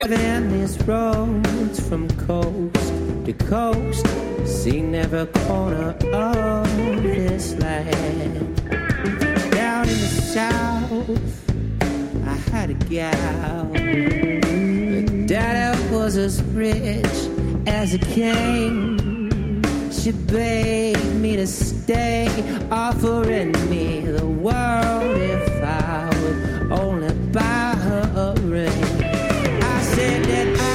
Driving these roads from coast to coast, seen every corner of this land. Down in the south, I had a gal. Her daddy was as rich as a king. She begged me to stay, offering me the world if I would only